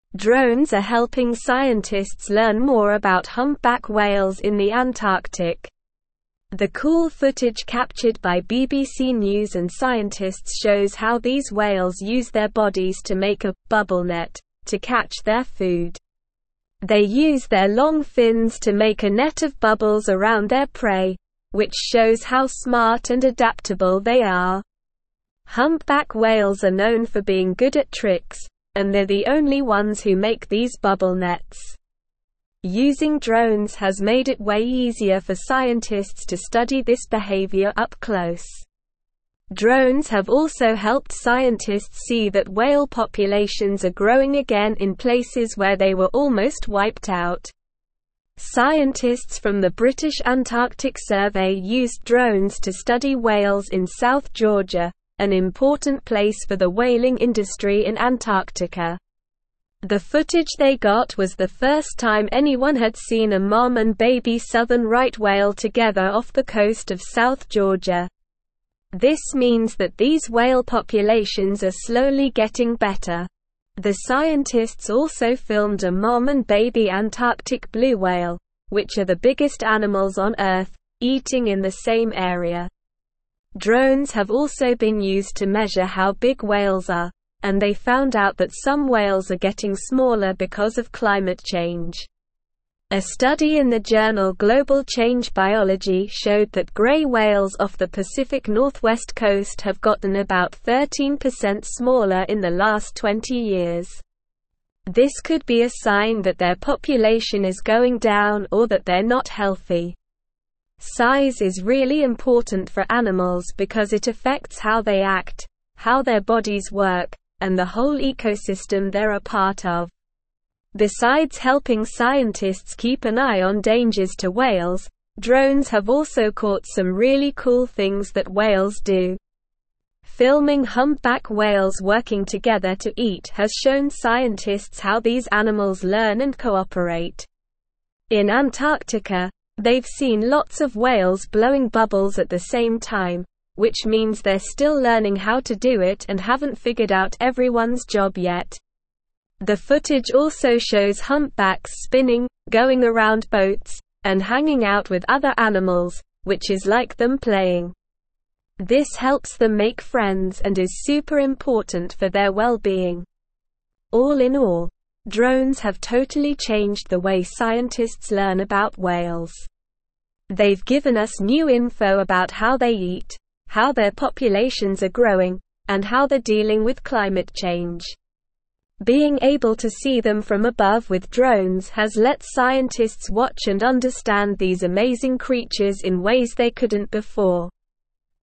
Drones are helping scientists learn more about humpback whales in the Antarctic. The cool footage captured by BBC News and scientists shows how these whales use their bodies to make a bubble net to catch their food. They use their long fins to make a net of bubbles around their prey, which shows how smart and adaptable they are. Humpback whales are known for being good at tricks, and they're the only ones who make these bubble nets. Using drones has made it way easier for scientists to study this behavior up close. Drones have also helped scientists see that whale populations are growing again in places where they were almost wiped out. Scientists from the British Antarctic Survey used drones to study whales in South Georgia, an important place for the whaling industry in Antarctica. The footage they got was the first time anyone had seen a mom and baby southern right whale together off the coast of South Georgia. This means that these whale populations are slowly getting better. The scientists also filmed a mom and baby Antarctic blue whale, which are the biggest animals on Earth, eating in the same area. Drones have also been used to measure how big whales are, and they found out that some whales are getting smaller because of climate change. A study in the journal Global Change Biology showed that gray whales off the Pacific Northwest coast have gotten about 13% smaller in the last 20 years. This could be a sign that their population is going down or that they're not healthy. Size is really important for animals because it affects how they act, how their bodies work, and the whole ecosystem they're a part of. Besides helping scientists keep an eye on dangers to whales, drones have also caught some really cool things that whales do. Filming humpback whales working together to eat has shown scientists how these animals learn and cooperate. In Antarctica, they've seen lots of whales blowing bubbles at the same time, which means they're still learning how to do it and haven't figured out everyone's job yet. The footage also shows humpbacks spinning, going around boats, and hanging out with other animals, which is like them playing. This helps them make friends and is super important for their well-being. All in all, drones have totally changed the way scientists learn about whales. They've given us new info about how they eat, how their populations are growing, and how they're dealing with climate change. Being able to see them from above with drones has let scientists watch and understand these amazing creatures in ways they couldn't before.